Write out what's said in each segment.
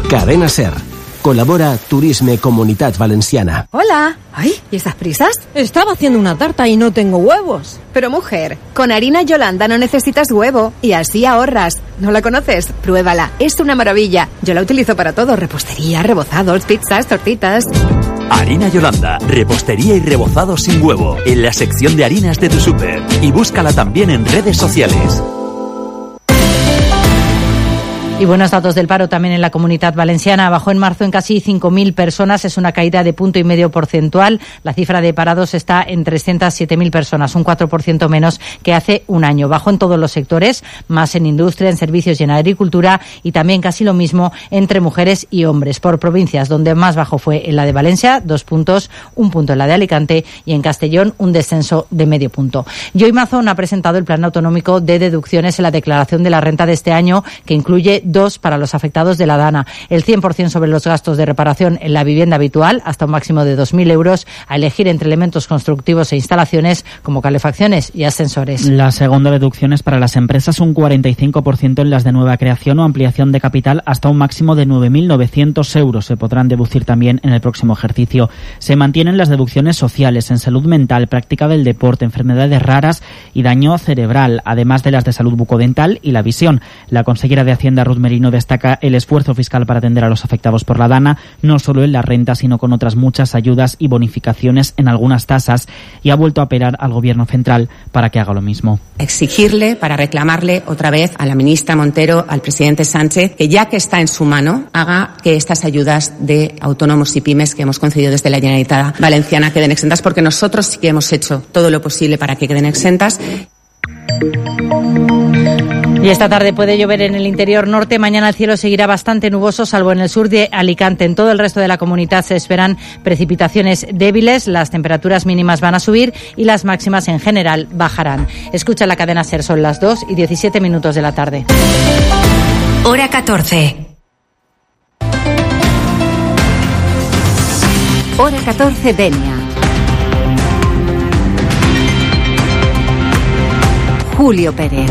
Cadena SER. Colabora Turisme Comunitat Valenciana. Hola. Ay, ¿y esas prisas? Estaba haciendo una tarta y no tengo huevos. Pero mujer, con harina Yolanda no necesitas huevo y así ahorras. ¿No la conoces? Pruébala, es una maravilla. Yo la utilizo para todo, repostería, rebozados, pizzas, tortitas. Harina Yolanda, repostería y rebozado sin huevo, en la sección de harinas de tu súper. Y búscala también en redes sociales. Y buenos datos del paro también en la Comunidad Valenciana. Bajó en marzo en casi 5.000 personas, es una caída de 1,5 porcentual. La cifra de parados está en 307.000 personas, un 4% menos que hace un año. Bajó en todos los sectores, más en industria, en servicios y en agricultura, y también casi lo mismo entre mujeres y hombres. Por provincias, donde más bajo fue en la de Valencia, 2 puntos, 1 punto en la de Alicante, y en Castellón un descenso de medio punto. Joy Mazón ha presentado el plan autonómico de deducciones en la declaración de la renta de este año, que incluye 2 para los afectados de la DANA, el 100% sobre los gastos de reparación en la vivienda habitual, hasta un máximo de 2.000 euros, a elegir entre elementos constructivos e instalaciones como calefacciones y ascensores. La segunda deducción es para las empresas, un 45% en las de nueva creación o ampliación de capital, hasta un máximo de 9.900 euros. Se podrán deducir también en el próximo ejercicio. Se mantienen las deducciones sociales en salud mental, práctica del deporte, enfermedades raras y daño cerebral, además de las de salud bucodental y la visión. La consejera de Hacienda, Ruth Merino, destaca el esfuerzo fiscal para atender a los afectados por la DANA, no solo en la renta, sino con otras muchas ayudas y bonificaciones en algunas tasas, y ha vuelto a apelar al Gobierno central para que haga lo mismo. Exigirle, para reclamarle otra vez a la ministra Montero, al presidente Sánchez, que ya que está en su mano, haga que estas ayudas de autónomos y pymes que hemos concedido desde la Generalitat Valenciana queden exentas, porque nosotros sí que hemos hecho todo lo posible para que queden exentas. Y esta tarde puede llover en el interior norte. Mañana el cielo seguirá bastante nuboso, salvo en el sur de Alicante. En todo el resto de la comunidad se esperan precipitaciones débiles. Las temperaturas mínimas van a subir y las máximas en general bajarán. Escucha la cadena SER, son las 2:17 de la tarde. Hora 14. Hora 14, Denia. Julio Pérez.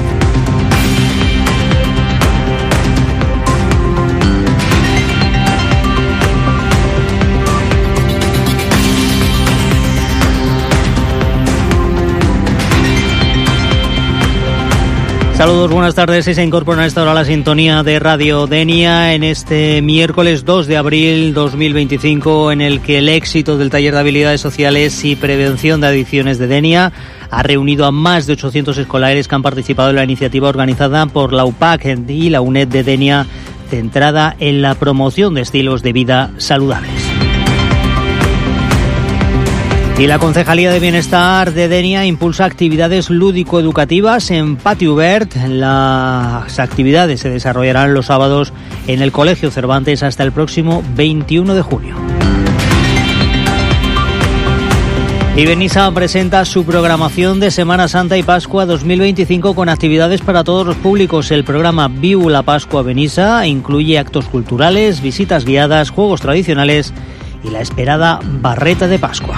Saludos, buenas tardes. Se incorpora a esta hora a la sintonía de Radio Denia en este miércoles 2 de abril 2025, en el que el éxito del taller de habilidades sociales y prevención de adicciones de Denia ha reunido a más de 800 escolares que han participado en la iniciativa organizada por la UPAC y la UNED de Denia, centrada en la promoción de estilos de vida saludables. Y la Concejalía de Bienestar de Denia impulsa actividades lúdico-educativas en Patio Verd. Las actividades se desarrollarán los sábados en el Colegio Cervantes hasta el próximo 21 de junio. Y Benissa presenta su programación de Semana Santa y Pascua 2025 con actividades para todos los públicos. El programa Viu la Pascua Benissa incluye actos culturales, visitas guiadas, juegos tradicionales y la esperada barreta de Pascua.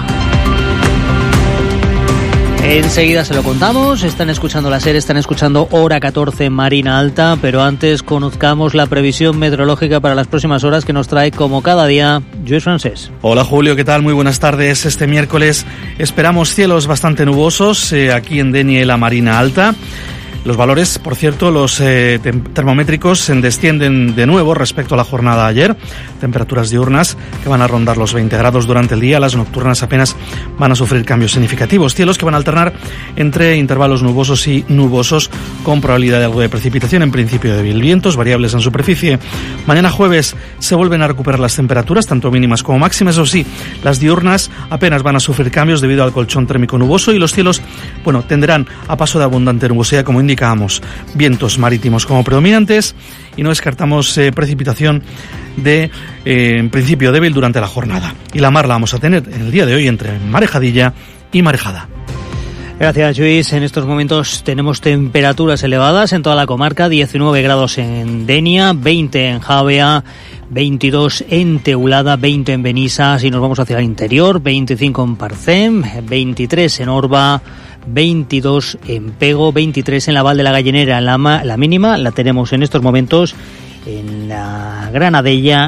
Enseguida se lo contamos. Están escuchando la SER, están escuchando Hora 14 Marina Alta, pero antes conozcamos la previsión meteorológica para las próximas horas que nos trae, como cada día, Lluís Francés. Hola Julio, ¿qué tal? Muy buenas tardes. Este miércoles esperamos cielos bastante nubosos aquí en Denia y la Marina Alta. Los valores, por cierto, los termométricos descienden de nuevo respecto a la jornada de ayer. Temperaturas diurnas que van a rondar los 20 grados durante el día. Las nocturnas apenas van a sufrir cambios significativos. Cielos que van a alternar entre intervalos nubosos y nubosos, con probabilidad de algo de precipitación, en principio débil. Vientos variables en superficie. Mañana jueves se vuelven a recuperar las temperaturas, tanto mínimas como máximas. Eso sí, las diurnas apenas van a sufrir cambios debido al colchón térmico nuboso, y los cielos, tenderán a paso de abundante nubosidad, como indicamos. Vientos marítimos como predominantes, y no descartamos precipitación en principio débil durante la jornada. Y la mar la vamos a tener en el día de hoy entre marejadilla y marejada. Gracias, Lluís. En estos momentos tenemos temperaturas elevadas en toda la comarca: 19 grados en Denia, 20 en Javea, 22 en Teulada, 20 en Benissa. Si nos vamos hacia el interior, 25 en Parcem, 23 en Orba, 22 en Pego, 23 en la Val de la Gallinera. La mínima la tenemos en estos momentos en la Granadella